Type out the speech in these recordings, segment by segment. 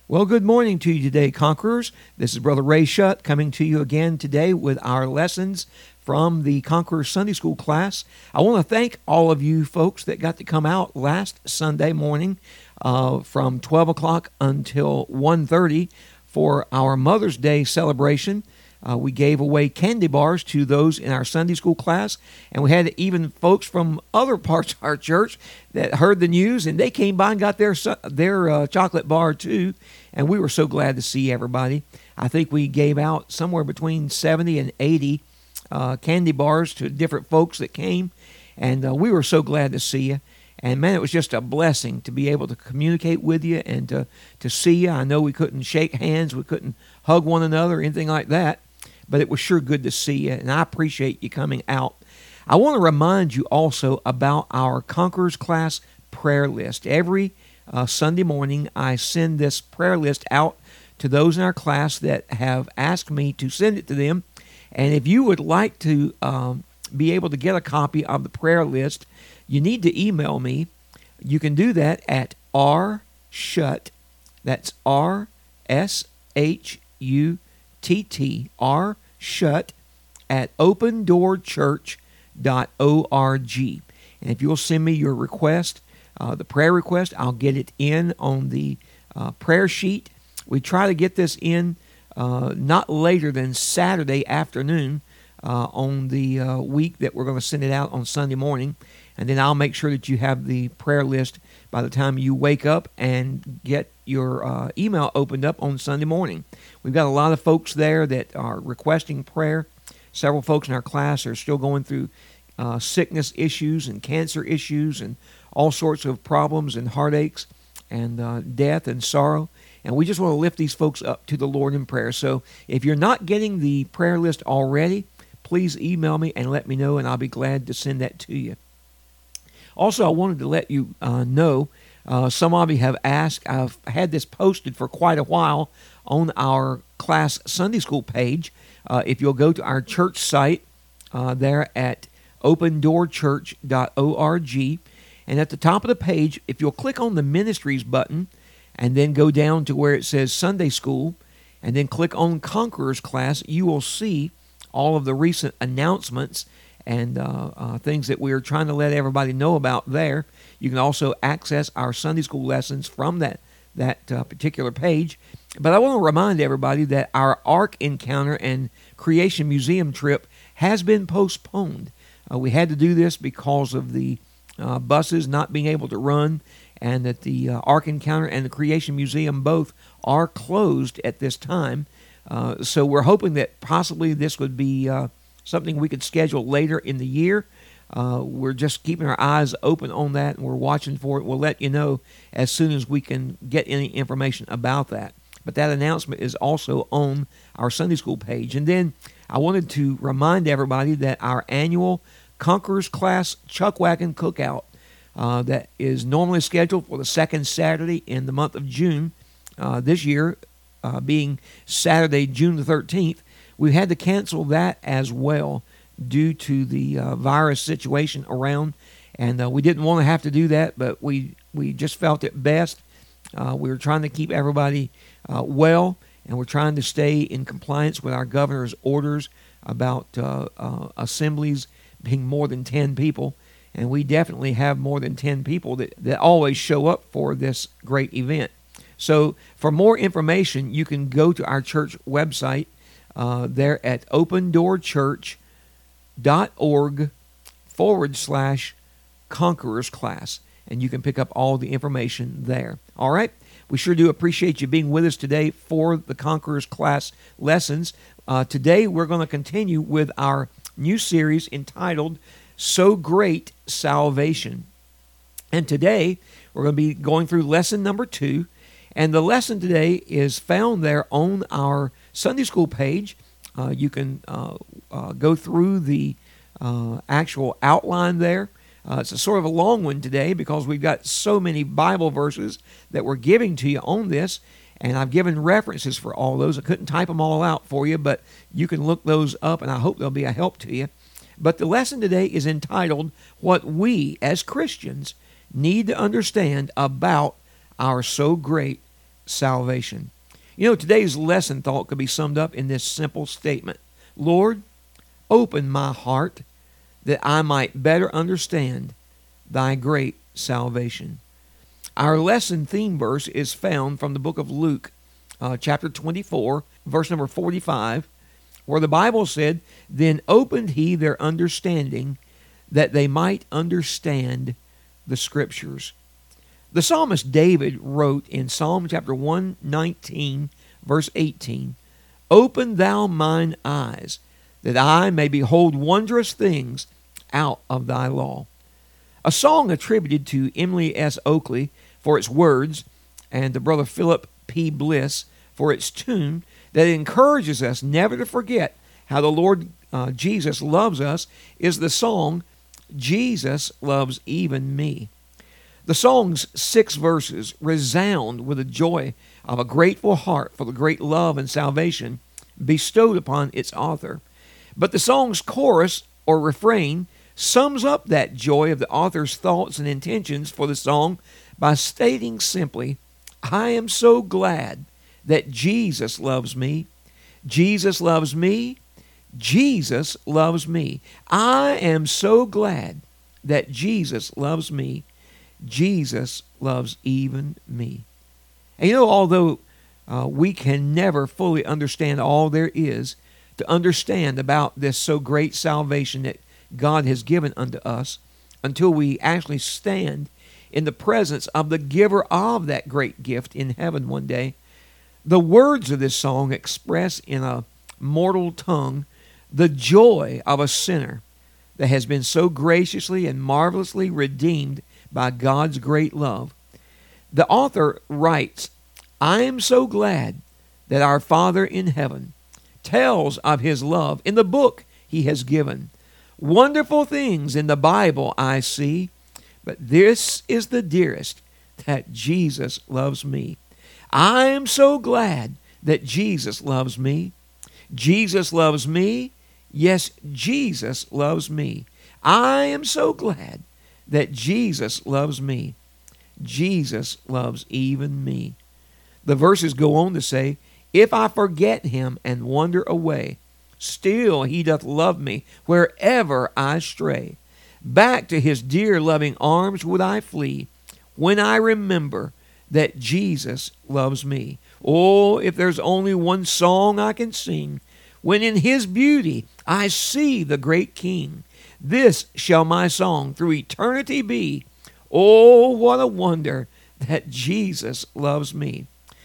Well, good morning to you today, Conquerors. This is Brother Ray Shutt coming to you again today with our lessons from the Conquerors Sunday School class. I want to thank all of you folks that got to come out last Sunday morning from 12 o'clock until 1:30 for our Mother's Day celebration. We gave away candy bars to those in our Sunday school class, and we had even folks from other parts of our church that heard the news, and they came by and got their chocolate bar too, and we were so glad to see everybody. I think we gave out somewhere between 70 and 80 candy bars to different folks that came, and we were so glad to see you. And man, it was just a blessing to be able to communicate with you and to see you. I know we couldn't shake hands, we couldn't hug one another or anything like that, but it was sure good to see you, and I appreciate you coming out. I want to remind you also about our Conquerors class prayer list. Every Sunday morning, I send this prayer list out to those in our class that have asked me to send it to them. And if you would like to be able to get a copy of the prayer list, you need to email me. You can do that at rshutt, that's R-S-H-U-T-T, rshutt at opendoorchurch.org. And if you'll send me your request, the prayer request, I'll get it in on the prayer sheet. We try to get this in not later than Saturday afternoon on the week that we're going to send it out on Sunday morning. And then I'll make sure that you have the prayer list by the time you wake up and get your email opened up on Sunday morning. We've got a lot of folks there that are requesting prayer. Several folks in our class are still going through sickness issues and cancer issues and all sorts of problems and heartaches and death and sorrow. And we just want to lift these folks up to the Lord in prayer. So if you're not getting the prayer list already, please email me and let me know, and I'll be glad to send that to you. Also, I wanted to let you know, some of you have asked, I've had this posted for quite a while on our class Sunday school page. If you'll go to our church site there at opendoorchurch.org, and at the top of the page, if you'll click on the Ministries button and then go down to where it says Sunday School and then click on Conquerors Class, you will see all of the recent announcements and things that we're trying to let everybody know about there. You can also access our Sunday school lessons from that particular page. But I want to remind everybody that our Ark Encounter and Creation Museum trip has been postponed. We had to do this because of the buses not being able to run, and that the Ark Encounter and the Creation Museum both are closed at this time. So we're hoping that possibly this would be something we could schedule later in the year. We're just keeping our eyes open on that, and we're watching for it. We'll let you know as soon as we can get any information about that. But that announcement is also on our Sunday school page. And then I wanted to remind everybody that our annual Conquerors Class Chuck Wagon Cookout that is normally scheduled for the second Saturday in the month of June, this year being Saturday, June the 13th, we had to cancel that as well due to the virus situation around, and we didn't want to have to do that, but we just felt it best. We were trying to keep everybody well, and we're trying to stay in compliance with our governor's orders about assemblies being more than 10 people, and we definitely have more than 10 people that always show up for this great event. So for more information, you can go to our church website there at opendoorchurch.org/Conquerors Class, and you can pick up all the information there. All right? We sure do appreciate you being with us today for the Conquerors Class lessons. Today we're going to continue with our new series entitled So Great Salvation. And today we're going to be going through lesson number 2. And the lesson today is found there on our Sunday school page. You can go through the actual outline there. It's a sort of a long one today because we've got so many Bible verses that we're giving to you on this, and I've given references for all those. I couldn't type them all out for you, but you can look those up, and I hope they'll be a help to you. But the lesson today is entitled, What We as Christians Need to Understand About Our So Great salvation. You know, today's lesson thought could be summed up in this simple statement. Lord, open my heart that I might better understand thy great salvation. Our lesson theme verse is found from the book of Luke, chapter 24, verse number 45, where the Bible said, Then opened he their understanding, that they might understand the Scriptures. The psalmist David wrote in Psalm chapter 119, verse 18, Open thou mine eyes, that I may behold wondrous things out of thy law. A song attributed to Emily S. Oakley for its words, and to Brother Philip P. Bliss for its tune, that encourages us never to forget how the Lord Jesus loves us, is the song, Jesus Loves Even Me. The song's 6 verses resound with the joy of a grateful heart for the great love and salvation bestowed upon its author. But the song's chorus or refrain sums up that joy of the author's thoughts and intentions for the song by stating simply, I am so glad that Jesus loves me. Jesus loves me. Jesus loves me. I am so glad that Jesus loves me. Jesus loves even me. And you know, although we can never fully understand all there is to understand about this so great salvation that God has given unto us, until we actually stand in the presence of the giver of that great gift in heaven one day, the words of this song express in a mortal tongue the joy of a sinner that has been so graciously and marvelously redeemed by God's great love. The author writes, I am so glad that our Father in heaven tells of his love in the book he has given. Wonderful things in the Bible I see, but this is the dearest, that Jesus loves me. I am so glad that Jesus loves me. Jesus loves me. Yes, Jesus loves me. I am so glad that Jesus loves me. Jesus loves even me. The verses go on to say, If I forget him and wander away, still he doth love me wherever I stray. Back to his dear loving arms would I flee, when I remember that Jesus loves me. Oh, if there's only one song I can sing, when in his beauty I see the great King, this shall my song through eternity be. Oh, what a wonder that Jesus loves me.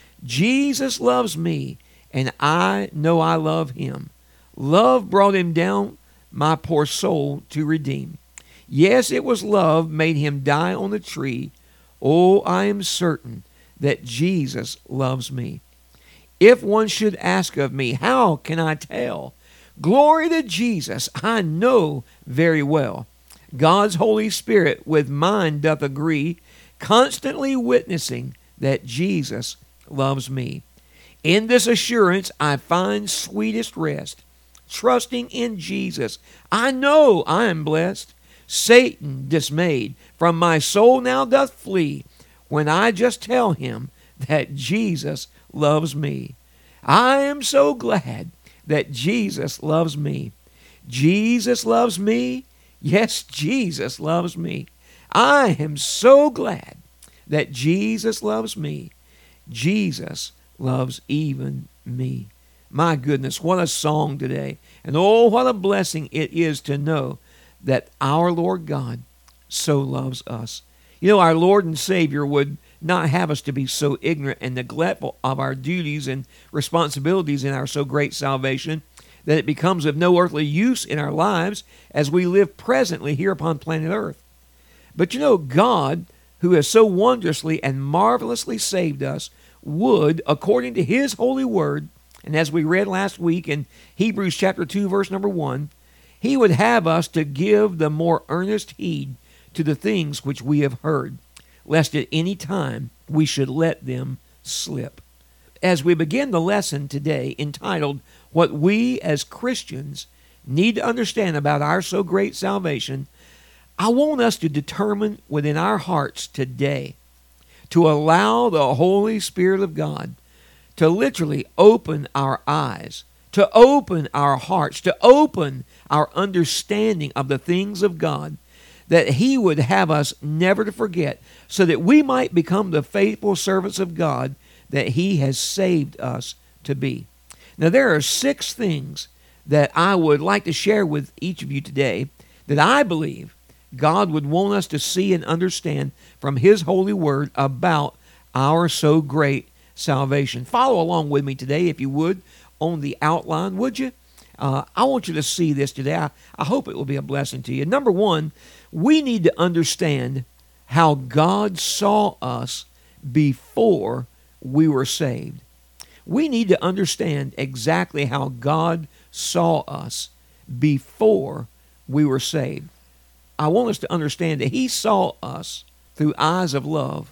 Jesus loves me, and I know I love him. Love brought him down, my poor soul to redeem. Yes, it was love made him die on the tree. Oh, I am certain that Jesus loves me. If one should ask of me, how can I tell? Glory to Jesus, I know very well. God's Holy Spirit with mine doth agree, constantly witnessing that Jesus loves me. In this assurance I find sweetest rest, trusting in Jesus. I know I am blessed. Satan, dismayed, from my soul now doth flee, when I just tell him that Jesus loves me. I am so glad that Jesus loves me. Jesus loves me. Yes, Jesus loves me. I am so glad that Jesus loves me. Jesus loves even me. My goodness, what a song today. And oh, what a blessing it is to know that our Lord God so loves us. You know, our Lord and Savior would not have us to be so ignorant and neglectful of our duties and responsibilities in our so great salvation that it becomes of no earthly use in our lives as we live presently here upon planet Earth. But you know, God, who has so wondrously and marvelously saved us, would, according to his holy word, and as we read last week in Hebrews chapter 2, verse number 1, he would have us to give the more earnest heed to the things which we have heard, lest at any time we should let them slip. As we begin the lesson today entitled, What We as Christians Need to Understand About Our So Great Salvation, I want us to determine within our hearts today to allow the Holy Spirit of God to literally open our eyes, to open our hearts, to open our understanding of the things of God, that He would have us never to forget, so that we might become the faithful servants of God that He has saved us to be. Now, there are 6 things that I would like to share with each of you today that I believe God would want us to see and understand from His holy word about our so great salvation. Follow along with me today, if you would, on the outline, would you? I want you to see this today. I hope it will be a blessing to you. Number 1, we need to understand how God saw us before we were saved. We need to understand exactly how God saw us before we were saved. I want us to understand that He saw us through eyes of love,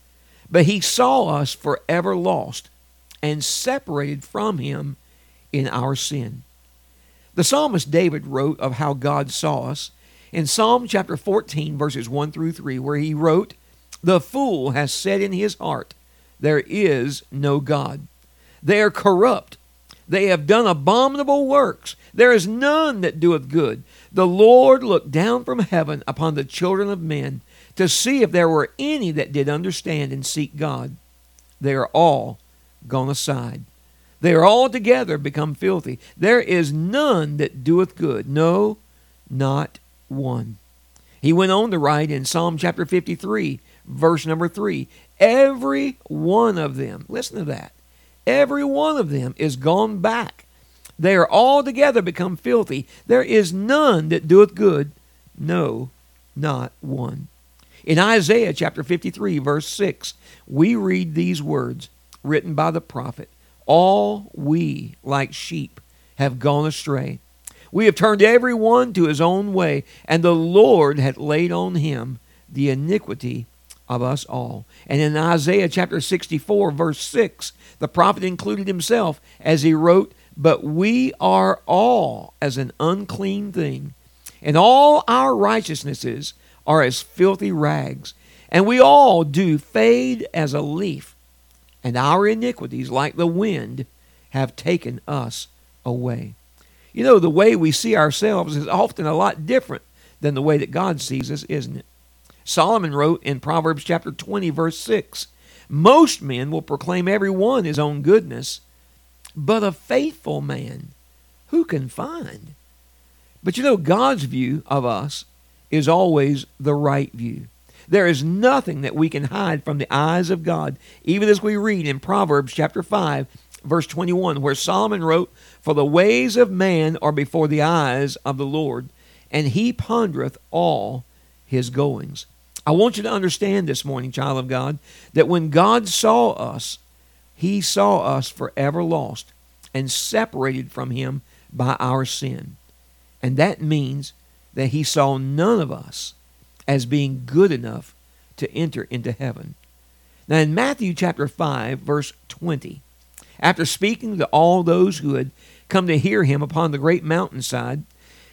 but He saw us forever lost and separated from Him in our sin. The psalmist David wrote of how God saw us in Psalm chapter 14, verses 1 through 3, where he wrote, "The fool has said in his heart, there is no God. They are corrupt. They have done abominable works. There is none that doeth good. The Lord looked down from heaven upon the children of men to see if there were any that did understand and seek God. They are all gone aside. They are altogether become filthy. There is none that doeth good, no, not one." He went on to write in Psalm chapter 53, verse number 3, "Every one of them," listen to that, "every one of them is gone back. They are altogether become filthy. There is none that doeth good, no, not one." In Isaiah chapter 53, verse 6, we read these words written by the prophet, "All we like sheep have gone astray. We have turned every one to his own way, and the Lord hath laid on him the iniquity of us all." And in Isaiah chapter 64, verse 6, the prophet included himself as he wrote, "But we are all as an unclean thing, and all our righteousnesses are as filthy rags, and we all do fade as a leaf, and our iniquities, like the wind, have taken us away." You know, the way we see ourselves is often a lot different than the way that God sees us, isn't it? Solomon wrote in Proverbs chapter 20, verse 6, "Most men will proclaim every one his own goodness, but a faithful man who can find?" But you know, God's view of us is always the right view. There is nothing that we can hide from the eyes of God, even as we read in Proverbs chapter 5, verse 21, where Solomon wrote, "For the ways of man are before the eyes of the Lord, and He pondereth all His goings." I want you to understand this morning, child of God, that when God saw us, He saw us forever lost and separated from Him by our sin. And that means that He saw none of us as being good enough to enter into heaven. Now in Matthew chapter 5, verse 20, after speaking to all those who had come to hear Him upon the great mountainside,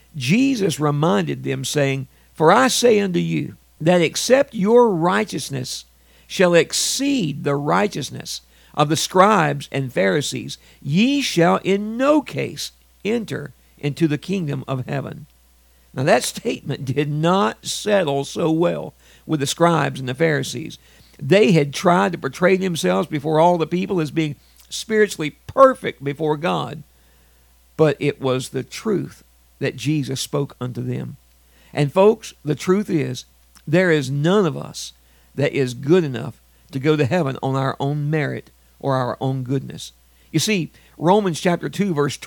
Jesus reminded them, saying, "For I say unto you, that except your righteousness shall exceed the righteousness of the scribes and Pharisees, ye shall in no case enter into the kingdom of heaven." Now that statement did not settle so well with the scribes and the Pharisees. They had tried to portray themselves before all the people as being spiritually perfect before God, but it was the truth that Jesus spoke unto them. And folks, the truth is, there is none of us that is good enough to go to heaven on our own merit or our own goodness. You see, Romans chapter 2, verse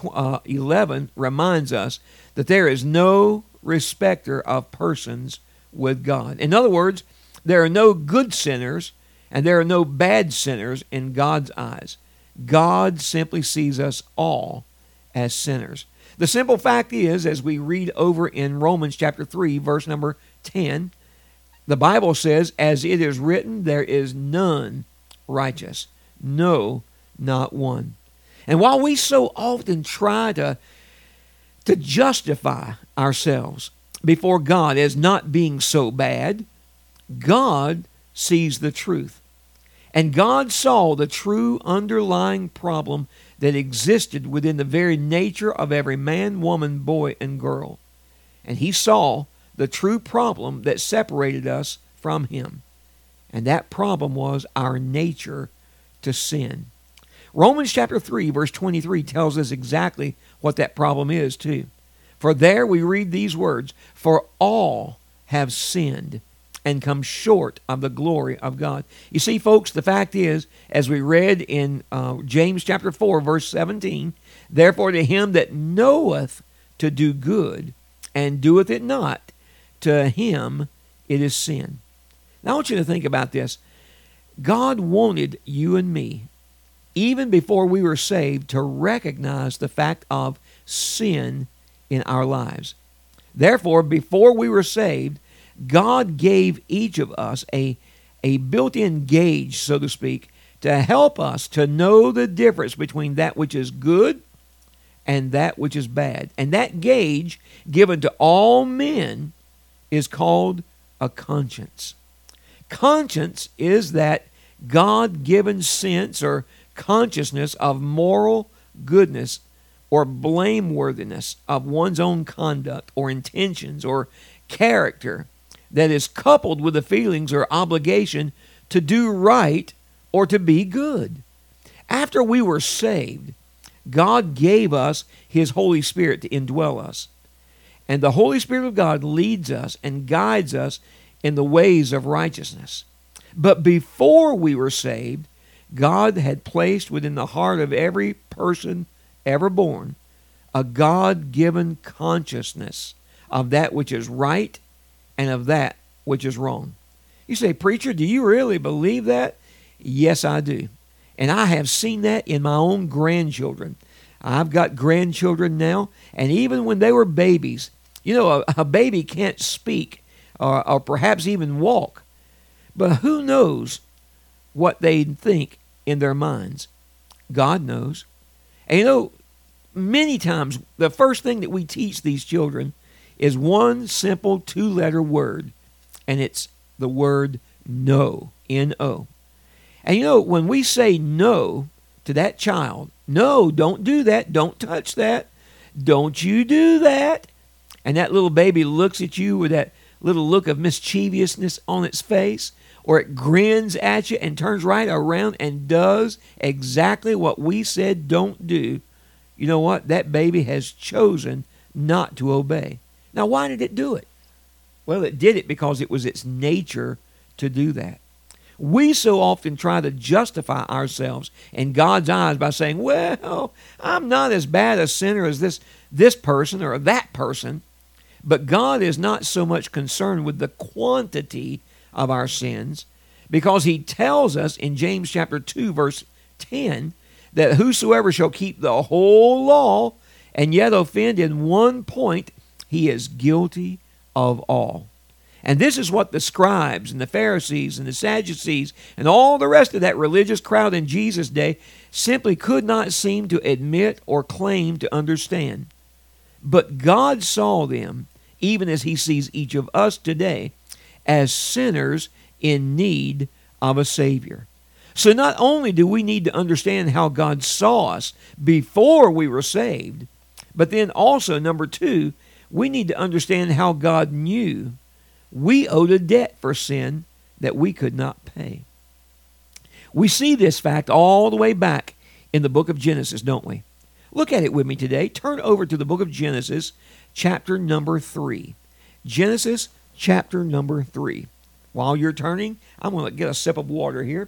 11 reminds us that there is no respecter of persons with God. In other words, there are no good sinners and there are no bad sinners in God's eyes. God simply sees us all as sinners. The simple fact is, as we read over in Romans chapter 3, verse number 10, the Bible says, "As it is written, there is none righteous, no, not one." And while we so often try to justify ourselves before God as not being so bad, God sees the truth. And God saw the true underlying problem that existed within the very nature of every man, woman, boy, and girl. And he saw the true problem that separated us from him. And that problem was our nature to sin. Romans chapter 3, verse 23 tells us exactly what that problem is, too. For there we read these words, "For all have sinned and come short of the glory of God." You see, folks, the fact is, as we read in James chapter 4, verse 17, "Therefore to him that knoweth to do good and doeth it not, to him it is sin." Now I want you to think about this. God wanted you and me, even before we were saved, to recognize the fact of sin in our lives. Therefore, before we were saved, God gave each of us a built-in gauge, so to speak, to help us to know the difference between that which is good and that which is bad. And that gauge, given to all men, is called a conscience. Conscience is that God-given sense or consciousness of moral goodness or blameworthiness of one's own conduct or intentions or character that is coupled with the feelings or obligation to do right or to be good. After we were saved, God gave us His Holy Spirit to indwell us. And the Holy Spirit of God leads us and guides us in the ways of righteousness. But before we were saved, God had placed within the heart of every person ever born a God-given consciousness of that which is right and of that which is wrong. You say, "Preacher, do you really believe that?" Yes, I do. And I have seen that in my own grandchildren. I've got grandchildren now, and even when they were babies, you know, a baby can't speak or perhaps even walk. But who knows what they think in their minds? God knows. And you know, many times the first thing that we teach these children is one simple two-letter word, and it's the word no, N-O. And you know, when we say no to that child, "No, don't do that, don't touch that, don't you do that," and that little baby looks at you with that little look of mischievousness on its face, or it grins at you and turns right around and does exactly what we said don't do, you know what? That baby has chosen not to obey. Now, why did it do it? Well, it did it because it was its nature to do that. We so often try to justify ourselves in God's eyes by saying, "Well, I'm not as bad a sinner as this person or that person." But God is not so much concerned with the quantity of our sins, because He tells us in James chapter 2, verse 10, that whosoever shall keep the whole law and yet offend in one point, he is guilty of all. And this is what the scribes and the Pharisees and the Sadducees and all the rest of that religious crowd in Jesus' day simply could not seem to admit or claim to understand. But God saw them, even as He sees each of us today, as sinners in need of a Savior. So not only do we need to understand how God saw us before we were saved, but then also, number two, we need to understand how God knew we owed a debt for sin that we could not pay. We see this fact all the way back in the book of Genesis, don't we? Look at it with me today. Turn over to the book of Genesis, chapter number 3. Genesis, chapter number 3. While you're turning, I'm going to get a sip of water here.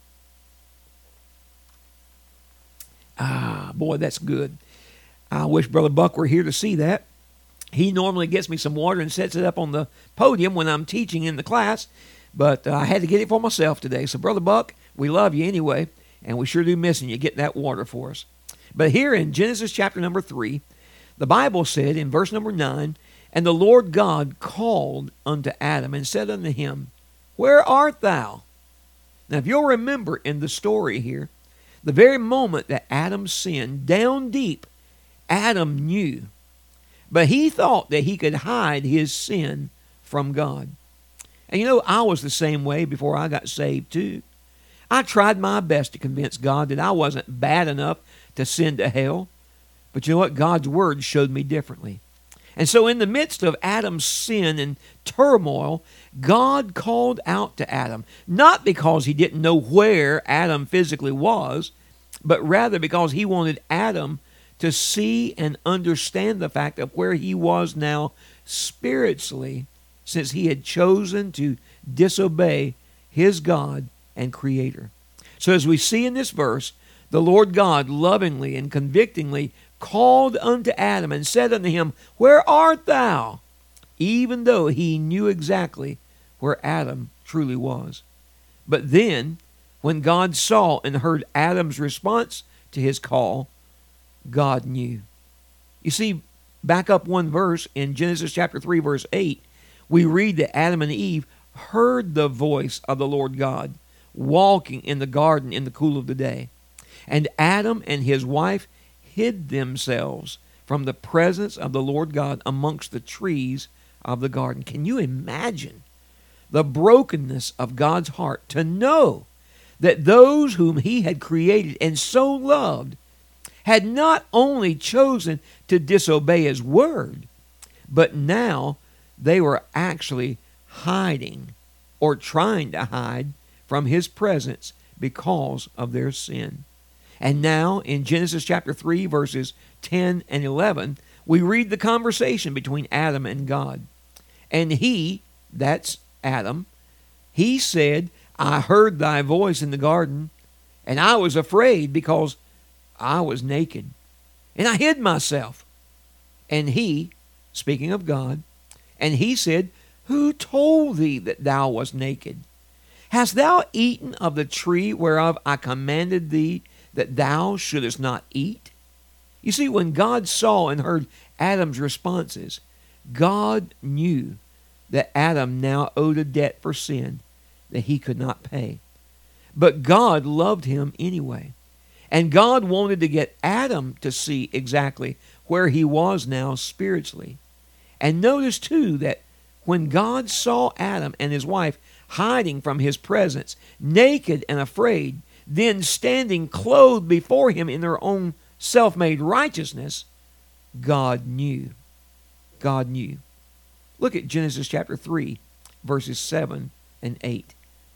Ah, boy, that's good. I wish Brother Buck were here to see that. He normally gets me some water and sets it up on the podium when I'm teaching in the class, but I had to get it for myself today. So, Brother Buck, we love you anyway, and we sure do missing you getting that water for us. But here in Genesis chapter number 3, the Bible said in verse number 9, "And the Lord God called unto Adam and said unto him, Where art thou?" Now, if you'll remember in the story here, the very moment that Adam sinned, down deep, Adam knew. But he thought that he could hide his sin from God. And you know, I was the same way before I got saved too. I tried my best to convince God that I wasn't bad enough to send to hell. But you know what? God's word showed me differently. And so in the midst of Adam's sin and turmoil, God called out to Adam, not because he didn't know where Adam physically was, but rather because he wanted Adam to see and understand the fact of where he was now spiritually, since he had chosen to disobey his God and Creator. So as we see in this verse, the Lord God lovingly and convictingly called unto Adam and said unto him, Where art thou? Even though he knew exactly where Adam truly was. But then, when God saw and heard Adam's response to his call, God knew. You see, back up one verse in Genesis chapter 3, verse 8, we read that Adam and Eve heard the voice of the Lord God walking in the garden in the cool of the day. And Adam and his wife hid themselves from the presence of the Lord God amongst the trees of the garden. Can you imagine the brokenness of God's heart to know that those whom he had created and so loved had not only chosen to disobey his word, but now they were actually hiding or trying to hide from his presence because of their sin. And now in Genesis chapter 3, verses 10 and 11, we read the conversation between Adam and God. And he, that's Adam, he said, I heard thy voice in the garden, and I was afraid because I was naked, and I hid myself. And he, speaking of God, and he said, Who told thee that thou wast naked? Hast thou eaten of the tree whereof I commanded thee that thou shouldest not eat? You see, when God saw and heard Adam's responses, God knew that Adam now owed a debt for sin that he could not pay. But God loved him anyway. And God wanted to get Adam to see exactly where he was now spiritually. And notice too that when God saw Adam and his wife hiding from his presence, naked and afraid, then standing clothed before him in their own self-made righteousness, God knew. God knew. Look at Genesis chapter 3, verses 7 and 8.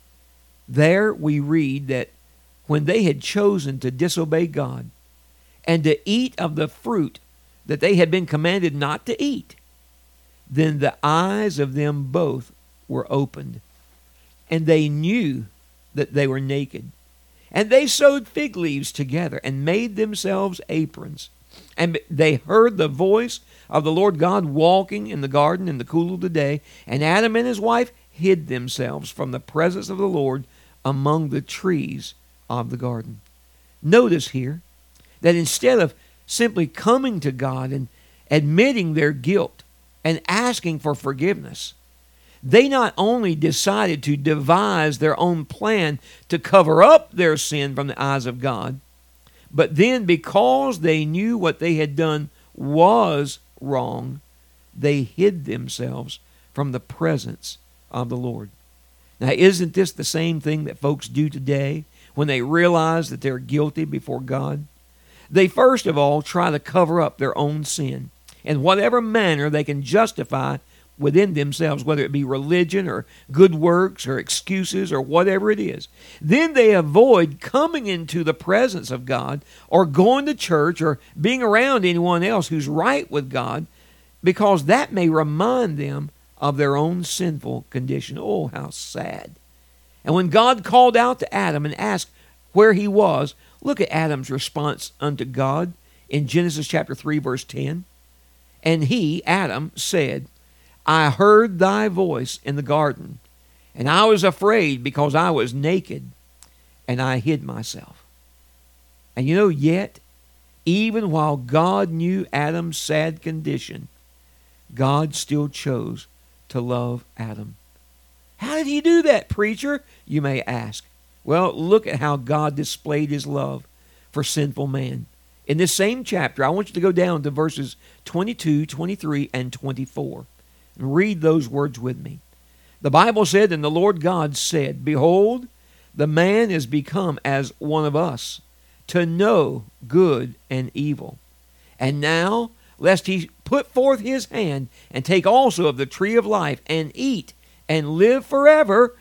There we read that when they had chosen to disobey God and to eat of the fruit that they had been commanded not to eat, then the eyes of them both were opened, and they knew that they were naked. And they sewed fig leaves together and made themselves aprons. And they heard the voice of the Lord God walking in the garden in the cool of the day. And Adam and his wife hid themselves from the presence of the Lord among the trees of the garden. Notice here that instead of simply coming to God and admitting their guilt and asking for forgiveness, they not only decided to devise their own plan to cover up their sin from the eyes of God, but then because they knew what they had done was wrong, they hid themselves from the presence of the Lord. Now, isn't this the same thing that folks do today when they realize that they're guilty before God? They first of all try to cover up their own sin in whatever manner they can justify within themselves, whether it be religion or good works or excuses or whatever it is. Then they avoid coming into the presence of God or going to church or being around anyone else who's right with God, because that may remind them of their own sinful condition. Oh, how sad. And when God called out to Adam and asked where he was, look at Adam's response unto God in Genesis chapter 3, verse 10. And he, Adam, said, I heard thy voice in the garden, and I was afraid because I was naked, and I hid myself. And you know, yet, even while God knew Adam's sad condition, God still chose to love Adam. How did he do that, preacher? You may ask. Well, look at how God displayed his love for sinful man. In this same chapter, I want you to go down to verses 22, 23, and 24. And read those words with me. The Bible said, And the Lord God said, Behold, the man is become as one of us, to know good and evil. And now, lest he put forth his hand, and take also of the tree of life, and eat, and live forever,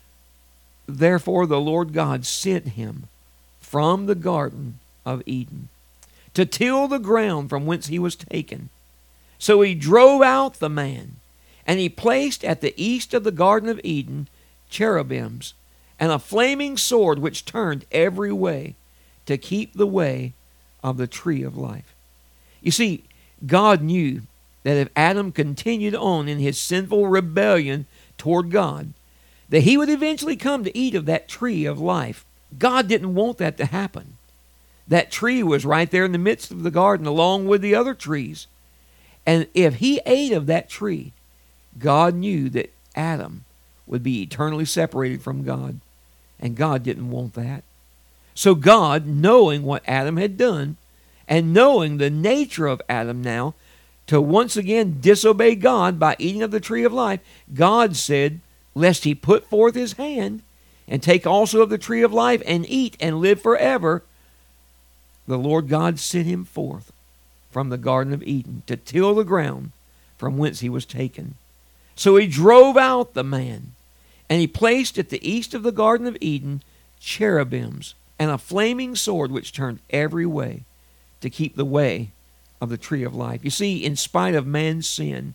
therefore the Lord God sent him from the Garden of Eden, to till the ground from whence he was taken. So he drove out the man, and he placed at the east of the Garden of Eden cherubims, and a flaming sword which turned every way, to keep the way of the tree of life. You see, God knew that if Adam continued on in his sinful rebellion toward God, that he would eventually come to eat of that tree of life. God didn't want that to happen. That tree was right there in the midst of the garden along with the other trees. And if he ate of that tree, God knew that Adam would be eternally separated from God. And God didn't want that. So God, knowing what Adam had done, and knowing the nature of Adam now, to once again disobey God by eating of the tree of life, God said, lest he put forth his hand, and take also of the tree of life, and eat, and live forever, the Lord God sent him forth from the Garden of Eden, to till the ground from whence he was taken. So he drove out the man, and he placed at the east of the Garden of Eden cherubims, and a flaming sword which turned every way, to keep the way of the tree of life. You see, in spite of man's sin,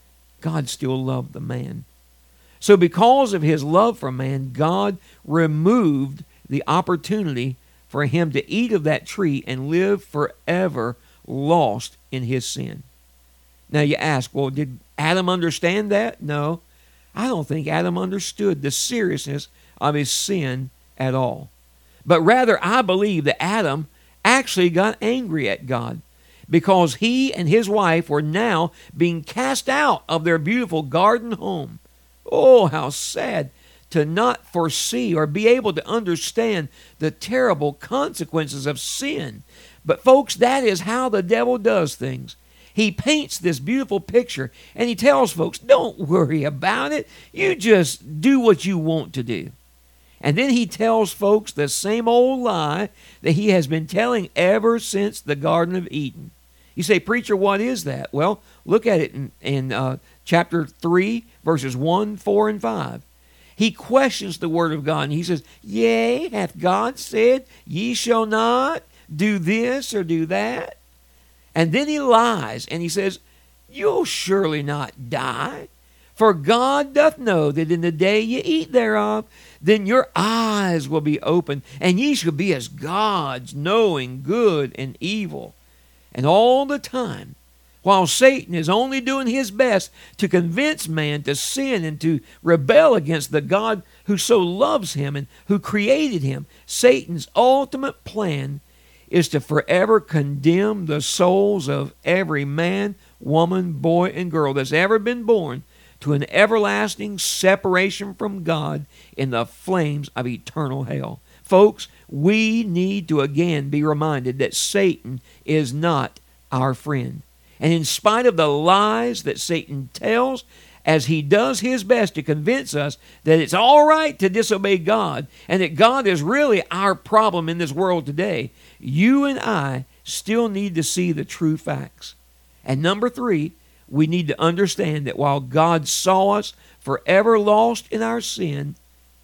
God still loved the man. So because of his love for man, God removed the opportunity for him to eat of that tree and live forever lost in his sin. Now you ask, well, did Adam understand that? No, I don't think Adam understood the seriousness of his sin at all. But rather, I believe that Adam actually got angry at God, because he and his wife were now being cast out of their beautiful garden home. Oh, how sad to not foresee or be able to understand the terrible consequences of sin. But folks, that is how the devil does things. He paints this beautiful picture, and he tells folks, don't worry about it. You just do what you want to do. And then he tells folks the same old lie that he has been telling ever since the Garden of Eden. You say, preacher, what is that? Well, look at it in chapter 3, verses 1, 4, and 5. He questions the word of God, and he says, yea, hath God said, ye shall not do this or do that? And then he lies, and he says, you'll surely not die. For God doth know that in the day ye eat thereof, then your eyes will be opened, and ye shall be as gods, knowing good and evil. And all the time, while Satan is only doing his best to convince man to sin and to rebel against the God who so loves him and who created him, Satan's ultimate plan is to forever condemn the souls of every man, woman, boy, and girl that's ever been born to an everlasting separation from God in the flames of eternal hell. Folks, we need to again be reminded that Satan is not our friend. And in spite of the lies that Satan tells, as he does his best to convince us that it's all right to disobey God and that God is really our problem in this world today, you and I still need to see the true facts. And number 3, we need to understand that while God saw us forever lost in our sin,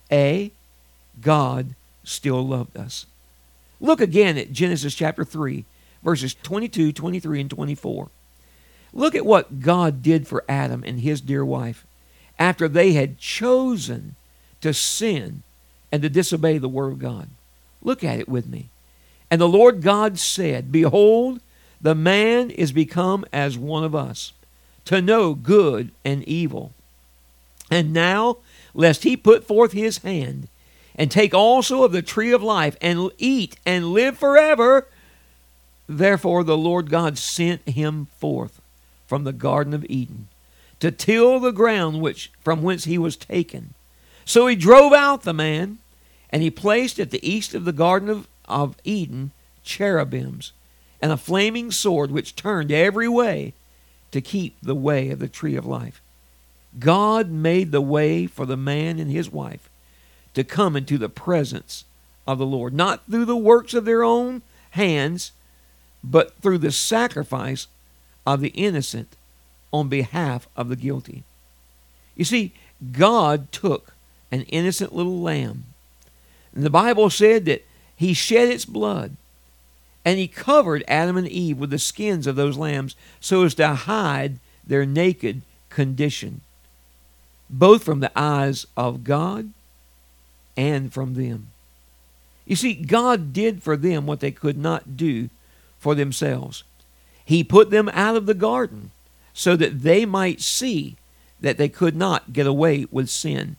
God still loved us. Look again at Genesis chapter 3, verses 22, 23, and 24. Look at what God did for Adam and his dear wife after they had chosen to sin and to disobey the word of God. Look at it with me. And the Lord God said, behold, the man is become as one of us, to know good and evil. And now, lest he put forth his hand, and take also of the tree of life, and eat and live forever, therefore the Lord God sent him forth from the Garden of Eden, to till the ground from whence he was taken. So he drove out the man, and he placed at the east of the Garden of Eden cherubims, and a flaming sword which turned every way, to keep the way of the tree of life. God made the way for the man and his wife to come into the presence of the Lord, not through the works of their own hands, but through the sacrifice of the innocent on behalf of the guilty. You see, God took an innocent little lamb, and the Bible said that he shed its blood, and he covered Adam and Eve with the skins of those lambs so as to hide their naked condition, both from the eyes of God and from them. You see, God did for them what they could not do for themselves. He put them out of the garden so that they might see that they could not get away with sin.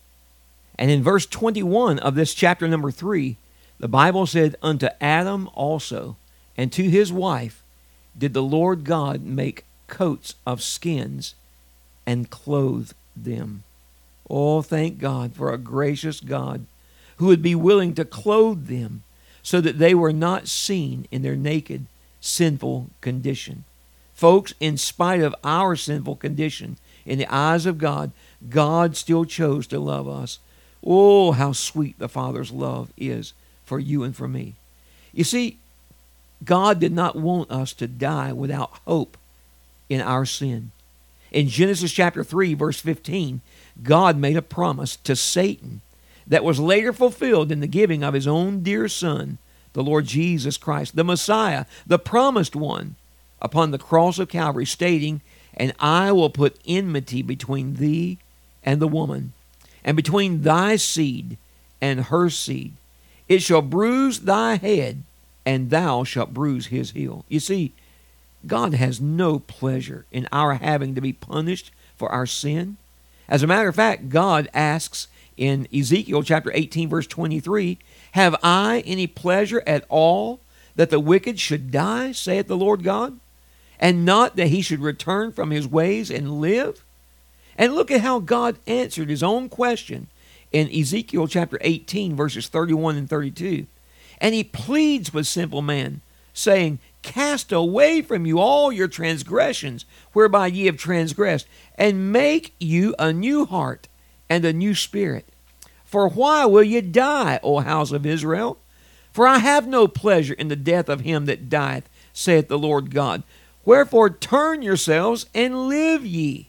And in verse 21 of this chapter number 3, the Bible said, "Unto Adam also, and to his wife, did the Lord God make coats of skins and clothe them." Oh, thank God for a gracious God who would be willing to clothe them so that they were not seen in their naked, sinful condition. Folks, in spite of our sinful condition, in the eyes of God, God still chose to love us. Oh, how sweet the Father's love is for you and for me. You see, God did not want us to die without hope in our sin. In Genesis chapter 3, verse 15, God made a promise to Satan that was later fulfilled in the giving of his own dear Son, the Lord Jesus Christ, the Messiah, the promised one, upon the cross of Calvary, stating, "And I will put enmity between thee and the woman, and between thy seed and her seed. It shall bruise thy head, and thou shalt bruise his heel." You see, God has no pleasure in our having to be punished for our sin. As a matter of fact, God asks in Ezekiel chapter 18, verse 23, "Have I any pleasure at all that the wicked should die, saith the Lord God, and not that he should return from his ways and live?" And look at how God answered his own question in Ezekiel chapter 18, verses 31 and 32. "And he pleads with sinful man, saying, Cast away from you all your transgressions, whereby ye have transgressed, and make you a new heart and a new spirit. For why will ye die, O house of Israel? For I have no pleasure in the death of him that dieth, saith the Lord God. Wherefore turn yourselves and live ye."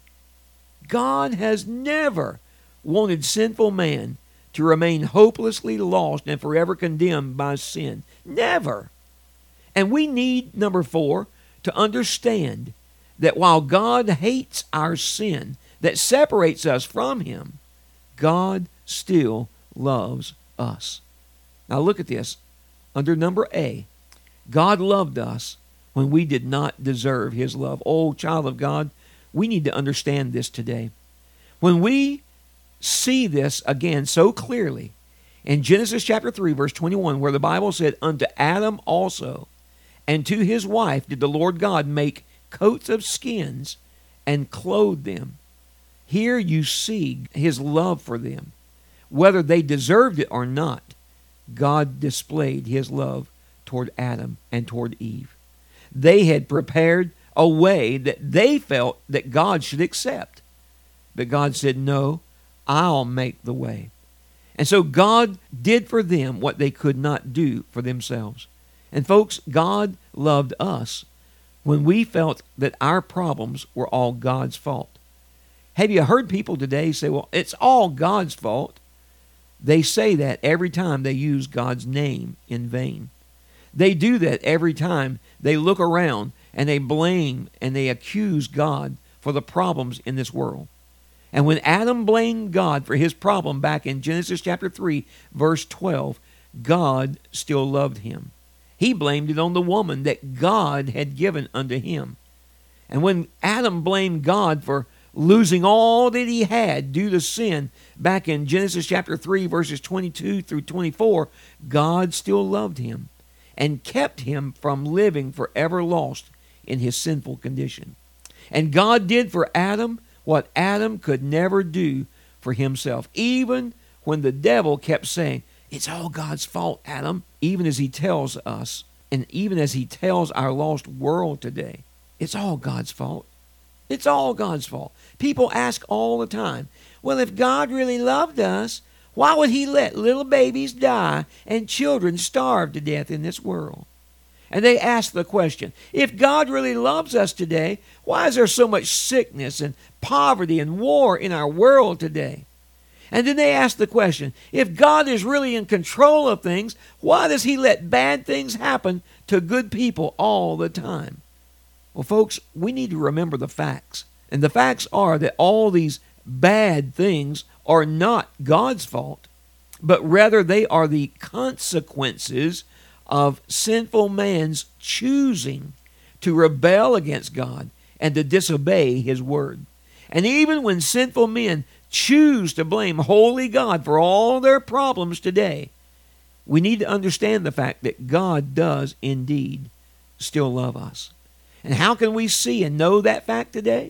God has never wanted sinful man to remain hopelessly lost and forever condemned by sin. Never. And we need, number 4, to understand that while God hates our sin that separates us from him, God still loves us. Now look at this. Under number A, God loved us when we did not deserve his love. Oh, child of God, we need to understand this today. When we see this again so clearly in Genesis chapter 3, verse 21, where the Bible said, "Unto Adam also, and to his wife did the Lord God make coats of skins and clothe them." Here you see his love for them. Whether they deserved it or not, God displayed his love toward Adam and toward Eve. They had prepared a way that they felt that God should accept. But God said, "No, I'll make the way." And so God did for them what they could not do for themselves. And folks, God loved us when we felt that our problems were all God's fault. Have you heard people today say, "Well, it's all God's fault"? They say that every time they use God's name in vain. They do that every time they look around and they blame and they accuse God for the problems in this world. And when Adam blamed God for his problem back in Genesis chapter 3, verse 12, God still loved him. He blamed it on the woman that God had given unto him. And when Adam blamed God for losing all that he had due to sin back in Genesis chapter 3, verses 22 through 24, God still loved him and kept him from living forever lost in his sinful condition. And God did for Adam what Adam could never do for himself, even when the devil kept saying, "It's all God's fault, Adam," even as he tells us, and even as he tells our lost world today, it's all God's fault. It's all God's fault. People ask all the time, "Well, if God really loved us, Why would he let little babies die and children starve to death in this world? And they ask the question, if God really loves us today, why is there so much sickness and poverty and war in our world today? And then they ask the question, if God is really in control of things, why does he let bad things happen to good people all the time? Well, folks, we need to remember the facts. And the facts are that all these bad things are not God's fault, but rather they are the consequences of sinful man's choosing to rebel against God and to disobey his word. And even when sinful men choose to blame holy God for all their problems today, we need to understand the fact that God does indeed still love us. And how can we see and know that fact today?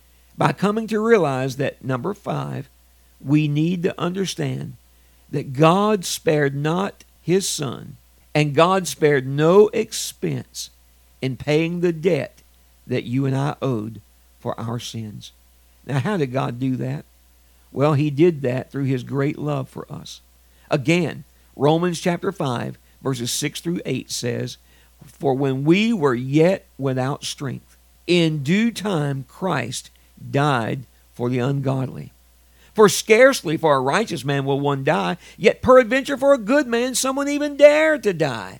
By coming to realize that, number 5, we need to understand that God spared not his Son, and God spared no expense in paying the debt that you and I owed for our sins. Now, how did God do that? Well, he did that through his great love for us. Again, Romans chapter 5, verses 6 through 8 says, "For when we were yet without strength, in due time Christ died for the ungodly. For scarcely for a righteous man will one die, yet peradventure for a good man someone even dare to die.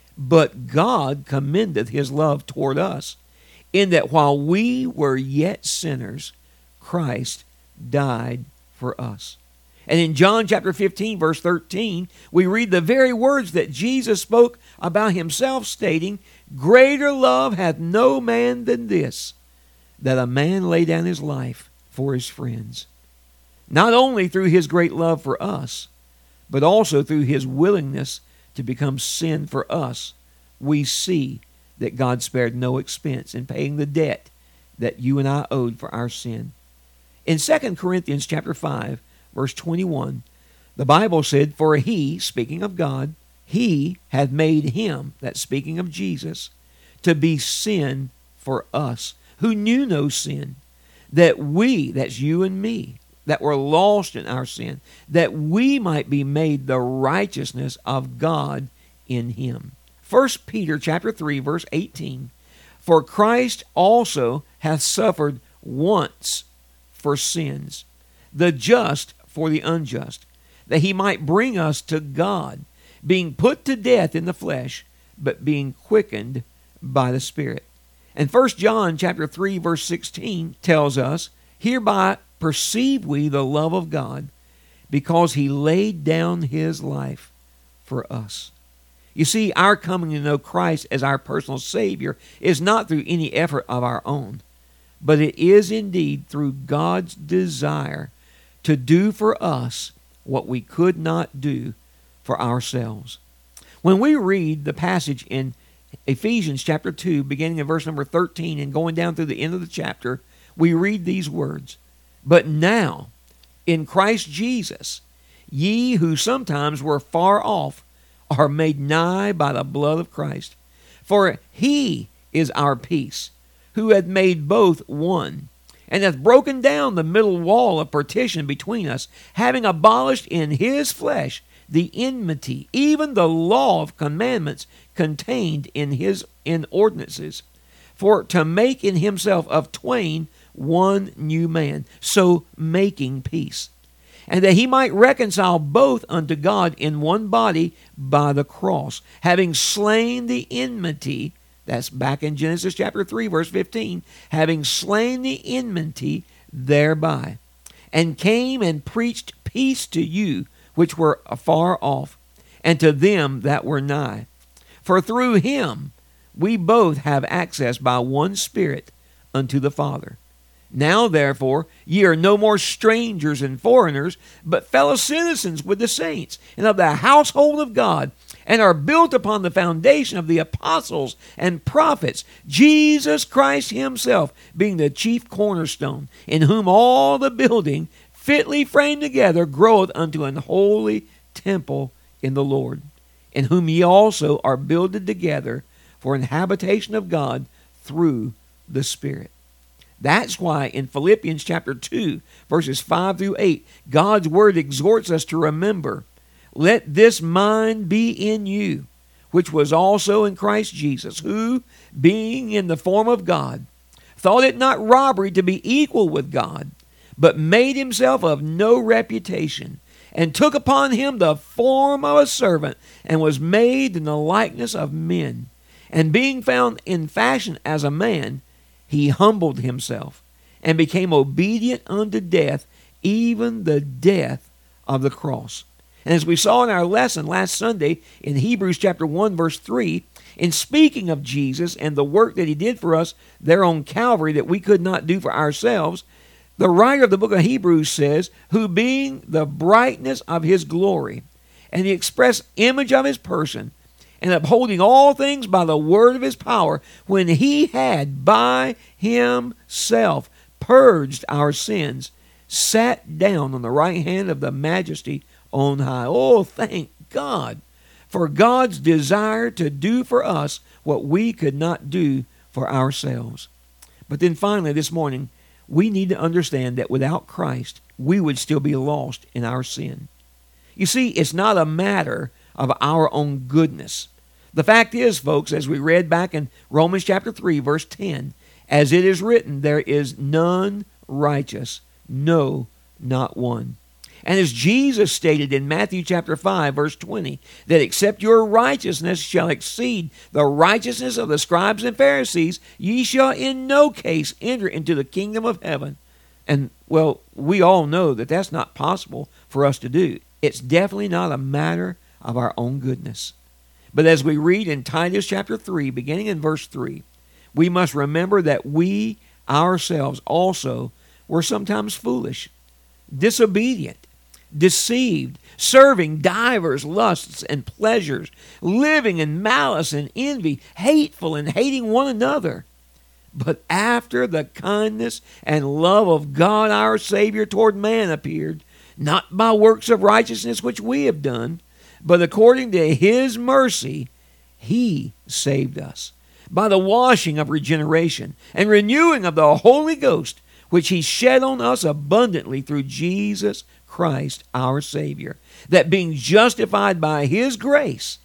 But God commendeth his love toward us, in that while we were yet sinners, Christ died for us." And in John chapter 15, verse 13, we read the very words that Jesus spoke about himself, stating, "Greater love hath no man than this, that a man lay down his life for his friends." Not only through his great love for us, but also through his willingness to become sin for us, we see that God spared no expense in paying the debt that you and I owed for our sin. In 2 Corinthians chapter 5, verse 21, the Bible said, "For he," speaking of God, "he hath made him," that's speaking of Jesus, "to be sin for us, who knew no sin, that we," that's you and me, that were lost in our sin, "that we might be made the righteousness of God in him." 1 Peter chapter 3, verse 18, "For Christ also hath suffered once for sins, the just for the unjust, that he might bring us to God, being put to death in the flesh, but being quickened by the Spirit." And 1 John chapter 3, verse 16 tells us, "Hereby perceive we the love of God, because he laid down his life for us." You see, our coming to know Christ as our personal Savior is not through any effort of our own, but it is indeed through God's desire to do for us what we could not do for ourselves. When we read the passage in Ephesians chapter 2, beginning in verse number 13 and going down through the end of the chapter, we read these words, "But now, in Christ Jesus, ye who sometimes were far off are made nigh by the blood of Christ. For he is our peace, who hath made both one, and hath broken down the middle wall of partition between us, having abolished in his flesh the enmity, even the law of commandments contained in ordinances, for to make in himself of twain one new man, so making peace, and that he might reconcile both unto God in one body by the cross, having slain the enmity." That's back in Genesis chapter 3, verse 15. "Having slain the enmity thereby, and came and preached peace to you which were afar off, and to them that were nigh. For through him we both have access by one Spirit unto the Father. Now, therefore, ye are no more strangers and foreigners, but fellow citizens with the saints, and of the household of God, and are built upon the foundation of the apostles and prophets, Jesus Christ himself being the chief cornerstone, in whom all the building fitly framed together groweth unto an holy temple in the Lord, in whom ye also are builded together for an habitation of God through the Spirit." That's why in Philippians chapter 2, verses 5 through 8, God's word exhorts us to remember, let this mind be in you, which was also in Christ Jesus, who, being in the form of God, thought it not robbery to be equal with God, but made himself of no reputation, and took upon him the form of a servant, and was made in the likeness of men. And being found in fashion as a man, he humbled himself, and became obedient unto death, even the death of the cross. And as we saw in our lesson last Sunday in Hebrews chapter 1, verse 3, in speaking of Jesus and the work that he did for us there on Calvary that we could not do for ourselves, the writer of the book of Hebrews says, who being the brightness of his glory and the express image of his person, and upholding all things by the word of his power, when he had by himself purged our sins, sat down on the right hand of the majesty on high. Oh, thank God for God's desire to do for us what we could not do for ourselves. But then finally this morning, we need to understand that without Christ, we would still be lost in our sin. You see, it's not a matter of our own goodness. The fact is, folks, as we read back in Romans chapter 3, verse 10, as it is written, there is none righteous, no, not one. And as Jesus stated in Matthew chapter 5, verse 20, that except your righteousness shall exceed the righteousness of the scribes and Pharisees, ye shall in no case enter into the kingdom of heaven. And, well, we all know that that's not possible for us to do. It's definitely not a matter of our own goodness. But as we read in Titus chapter 3, beginning in verse 3, we must remember that we ourselves also were sometimes foolish, disobedient, deceived, serving divers lusts and pleasures, living in malice and envy, hateful and hating one another. But after the kindness and love of God our Savior toward man appeared, not by works of righteousness which we have done, but according to his mercy, he saved us by the washing of regeneration and renewing of the Holy Ghost, which he shed on us abundantly through Jesus Christ our Savior, that being justified by his grace,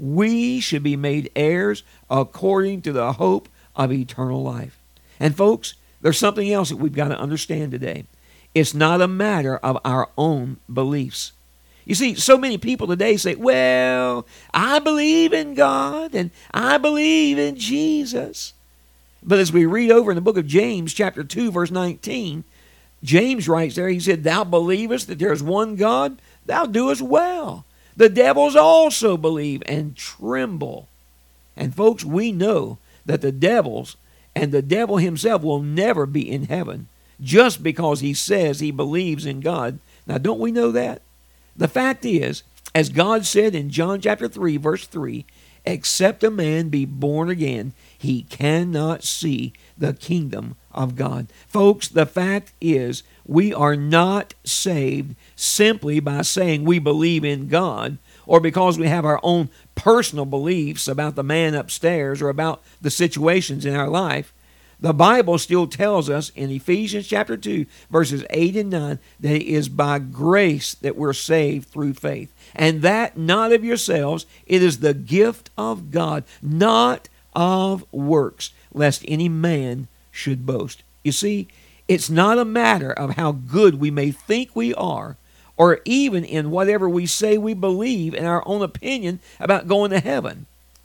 we should be made heirs according to the hope of eternal life. And folks, there's something else that we've got to understand today. It's not a matter of our own beliefs. You see, so many people today say, well, I believe in God and I believe in Jesus. But as we read over in the book of James, chapter 2, verse 19, James writes there, he said, thou believest that there is one God, thou doest well. The devils also believe and tremble. And folks, we know that the devils and the devil himself will never be in heaven just because he says he believes in God. Now, don't we know that? The fact is, as God said in John chapter 3, verse 3, except a man be born again, he cannot see the kingdom of God. Folks, the fact is, we are not saved simply by saying we believe in God or because we have our own personal beliefs about the man upstairs or about the situations in our life. The Bible still tells us in Ephesians chapter 2, verses 8 and 9, that it is by grace that we're saved through faith. And that not of yourselves, it is the gift of God, not of works, lest any man should boast. You see, it's not a matter of how good we may think we are, or even in whatever we say we believe in our own opinion about going to heaven.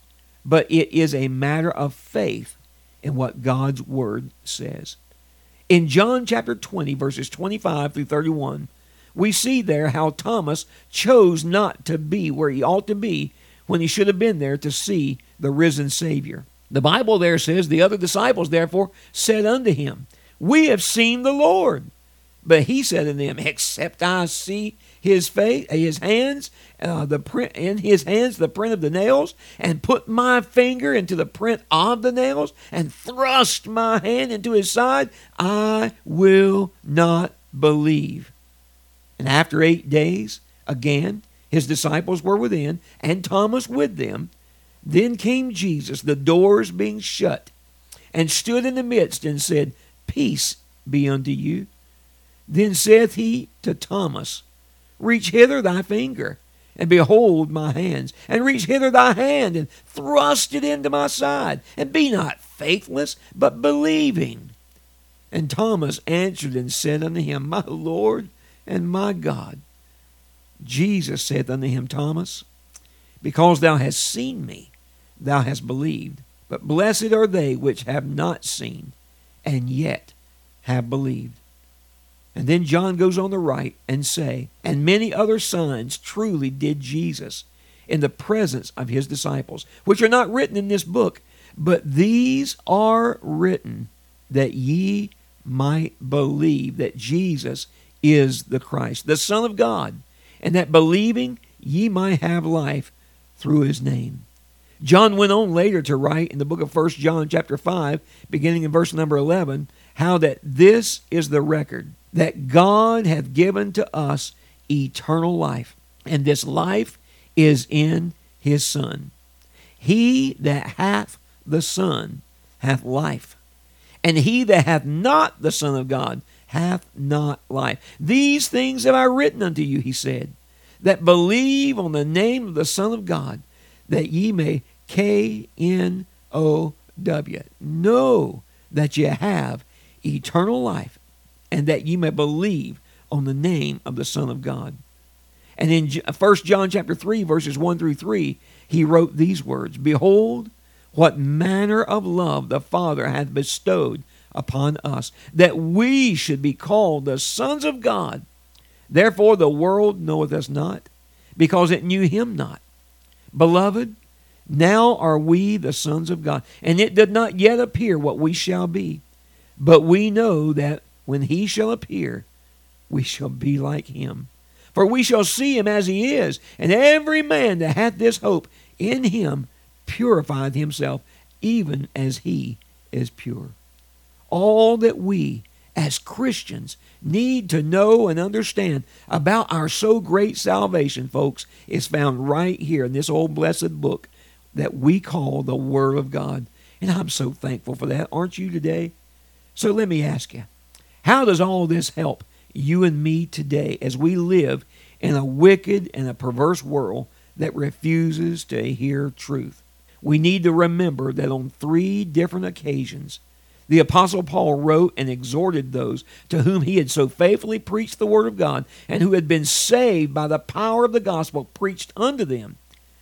But it is a matter of faith in what God's Word says. In John chapter 20, verses 25 through 31, we see there how Thomas chose not to be where he ought to be when he should have been there to see the risen Savior. The Bible there says, the other disciples therefore said unto him, we have seen the Lord. But he said unto them, except I see his face, his hands, the print in his hands, the print of the nails, and put my finger into the print of the nails, and thrust my hand into his side, I will not believe. And after 8 days, again, his disciples were within, and Thomas with them. Then came Jesus, the doors being shut, and stood in the midst, and said, Peace be unto you. Then saith he to Thomas, Reach hither thy finger, and behold my hands, and reach hither thy hand, and thrust it into my side, and be not faithless, but believing. And Thomas answered and said unto him, My Lord and my God. Jesus saith unto him, Thomas, because thou hast seen me, thou hast believed. But blessed are they which have not seen, and yet have believed. And then John goes on to write and say, And many other signs truly did Jesus in the presence of his disciples, which are not written in this book, but these are written that ye might believe that Jesus is the Christ, the Son of God, and that believing ye might have life through his name. John went on later to write in the book of 1 John chapter 5, beginning in verse number 11, how that this is the record, that God hath given to us eternal life, and this life is in his Son. He that hath the Son hath life, and he that hath not the Son of God hath not life. These things have I written unto you, he said, that believe on the name of the Son of God, that ye may Know that ye have eternal life, and that ye may believe on the name of the Son of God. And in 1 John chapter 3, verses 1 through 3, he wrote these words, Behold, what manner of love the Father hath bestowed upon us, that we should be called the sons of God. Therefore the world knoweth us not, because it knew him not. Beloved, now are we the sons of God, and it did not yet appear what we shall be. But we know that when he shall appear, we shall be like him. For we shall see him as he is, and every man that hath this hope in him purifieth himself, even as he is pure. All that we as Christians need to know and understand about our so great salvation, folks, is found right here in this old blessed book that we call the Word of God. And I'm so thankful for that. Aren't you today? So let me ask you, how does all this help you and me today as we live in a wicked and a perverse world that refuses to hear truth? We need to remember that on 3 different occasions, the Apostle Paul wrote and exhorted those to whom he had so faithfully preached the Word of God and who had been saved by the power of the gospel preached unto them.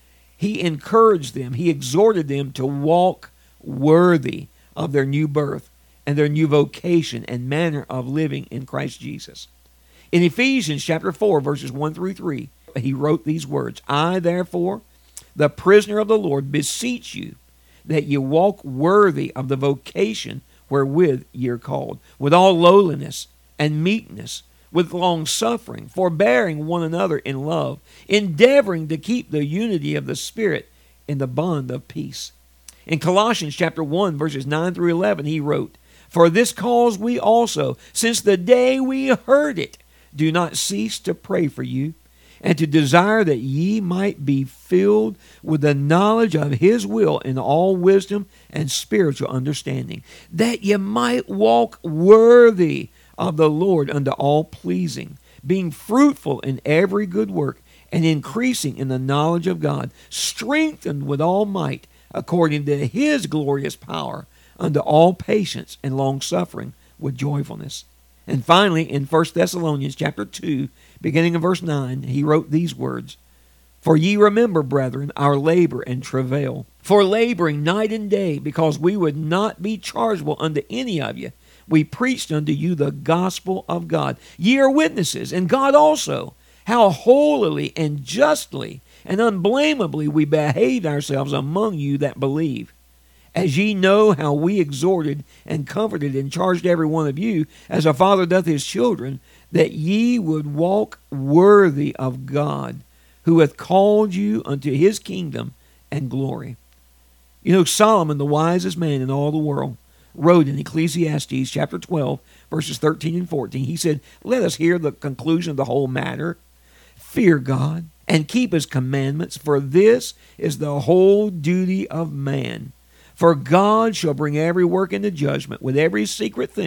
He encouraged them, he exhorted them to walk worthy of their new birth and their new vocation and manner of living in Christ Jesus. In Ephesians chapter 4, verses 1 through 3, he wrote these words, I, therefore, the prisoner of the Lord, beseech you that ye walk worthy of the vocation wherewith ye are called, with all lowliness and meekness, with long-suffering, forbearing one another in love, endeavoring to keep the unity of the Spirit in the bond of peace. In Colossians chapter 1, verses 9 through 11, he wrote, For this cause we also, since the day we heard it, do not cease to pray for you, and to desire that ye might be filled with the knowledge of his will in all wisdom and spiritual understanding, that ye might walk worthy of the Lord unto all pleasing, being fruitful in every good work, and increasing in the knowledge of God, strengthened with all might, according to his glorious power, unto all patience and long-suffering with joyfulness. And finally, in 1 Thessalonians chapter 2, beginning in verse 9, he wrote these words, For ye remember, brethren, our labor and travail, for laboring night and day, because we would not be chargeable unto any of you, we preached unto you the gospel of God. Ye are witnesses, and God also, how holily and justly and unblameably we behaved ourselves among you that believe. As ye know how we exhorted and comforted and charged every one of you, as a father doth his children, that ye would walk worthy of God, who hath called you unto his kingdom and glory. You know, Solomon, the wisest man in all the world, wrote in Ecclesiastes chapter 12, verses 13 and 14, he said, Let us hear the conclusion of the whole matter. Fear God and keep his commandments, for this is the whole duty of man. For God shall bring every work into judgment with every secret thing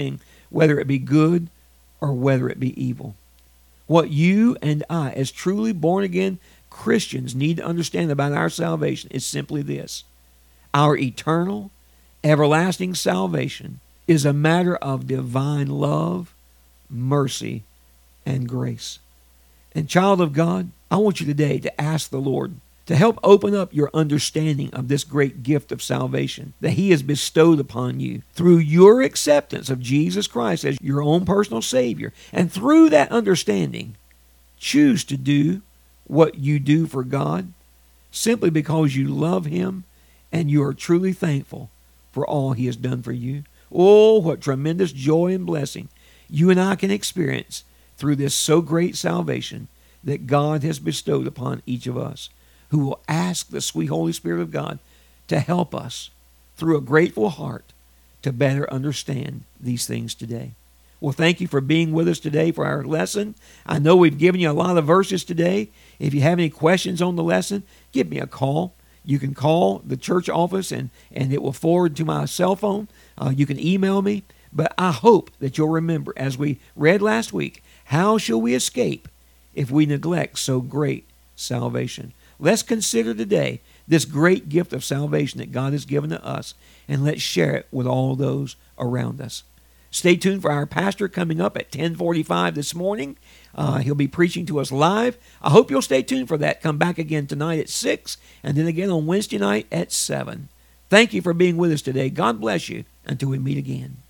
whether it be good or whether it be evil. What you and I, as truly born-again Christians, need to understand about our salvation is simply this. Our eternal, everlasting salvation is a matter of divine love, mercy, and grace. And child of God, I want you today to ask the Lord to help open up your understanding of this great gift of salvation that He has bestowed upon you through your acceptance of Jesus Christ as your own personal Savior. And through that understanding, choose to do what you do for God simply because you love Him and you are truly thankful for all He has done for you. Oh, what tremendous joy and blessing you and I can experience through this so great salvation that God has bestowed upon each of us, who will ask the sweet Holy Spirit of God to help us through a grateful heart to better understand these things today. Well, thank you for being with us today for our lesson. I know we've given you a lot of verses today. If you have any questions on the lesson, give me a call. You can call the church office and it will forward to my cell phone. You can email me. But I hope that you'll remember, as we read last week, how shall we escape if we neglect so great salvation? Let's consider today this great gift of salvation that God has given to us, and let's share it with all those around us. Stay tuned for our pastor coming up at 10:45 this morning. He'll be preaching to us live. I hope you'll stay tuned for that. Come back again tonight at 6, and then again on Wednesday night at 7. Thank you for being with us today. God bless you until we meet again.